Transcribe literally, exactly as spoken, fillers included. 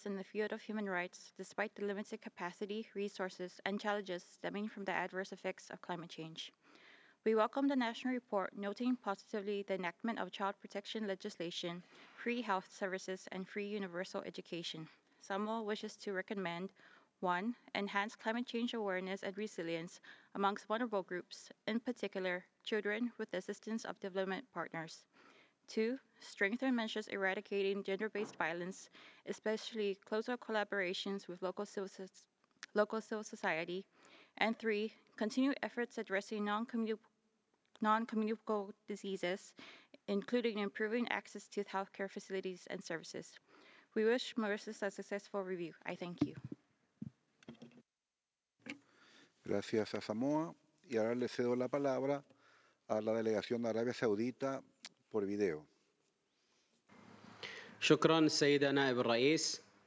progress in the field of human rights despite the limited capacity, resources, and challenges stemming from the adverse effects of climate change. We welcome the national report noting positively the enactment of child protection legislation, free health services, and free universal education. Samuel wishes to recommend one. Enhance climate change awareness and resilience amongst vulnerable groups, in particular, children with the assistance of development partners. Two. Strengthen measures eradicating gender-based violence, especially closer collaborations with local civil, local civil society. And three. Continue efforts addressing non-communicable non-communicable diseases, including improving access to healthcare facilities and services. We wish Mauritius a successful review. I thank you. Gracias a Samoa. Y ahora le cedo la palabra a la delegación de Arabia Saudita por video. شكرا السيدة نائب الرئيس.